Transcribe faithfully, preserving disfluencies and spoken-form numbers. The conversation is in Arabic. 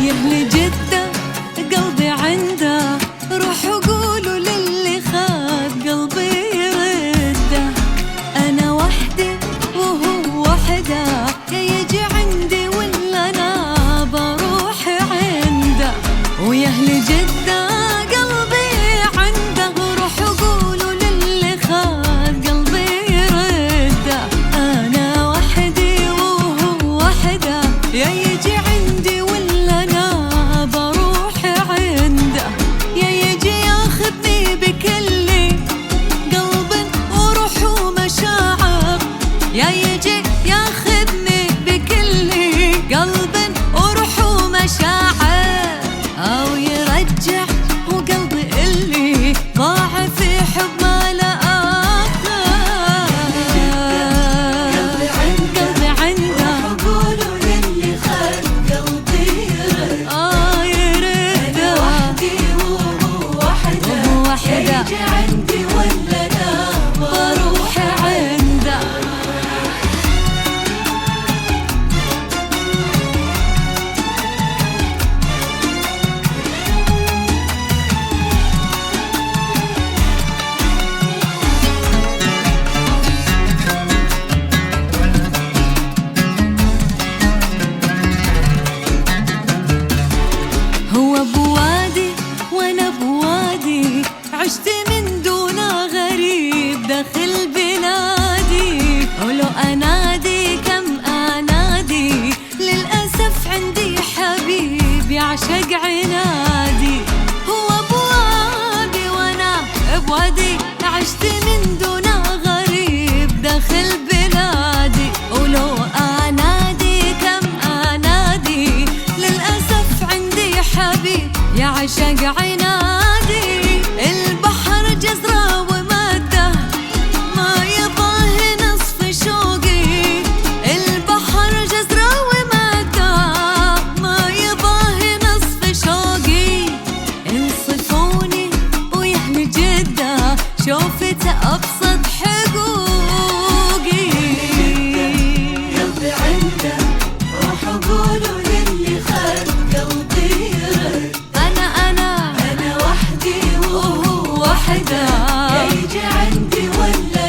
ويهل جدة قلبي عنده، روحوا قولوا للي خاب قلبي يرده. أنا وحدي وهو وحده، يا يجي عندي ولا أنا بروح عنده. ويهل جدة قلبي عنده، روحوا قولوا للي خاب قلبي يرده. أنا وحدي وهو وحده، يا يجي عندي ولا أنا بروح عنده. يا يجي ياخذني بكل قلب وروح ومشاعر، يا يجي ياخذني بكل قلب وروح ومشاعر، أو يرجع وقلبي اللي ضاع في حب ما لا آخر. قلبي عنده، قولوا للي خان قلبي يرد. آه يرده. أنا وحدي وهو وحده، وهو وحده. يا يجي عندي ولا أنا بروح عنده. هو بوادي وانا بوادي، عشت من دونه غريب داخل بلادي. ولو انادي كم انادي، للاسف عندي حبيب يعشق عنادي. هو بوادي وانا بوادي، عشت من دونه غريب داخل بلادي. ولو انادي كم انادي، للاسف عندي حبيب يعشق عنادي. البحر جزره ومده، ما يضاه نصف شوقي. البحر جزره ومده، ما يضاه نصف شوقي. انصفوني ويهل جدة، شوفت أبسط حقوقي. قلبي عنده، روحوا قولوا للي خان قلبي يرد. أنا أنا أنا وحدي وهو وهو وحده، يا يجي عندي ولا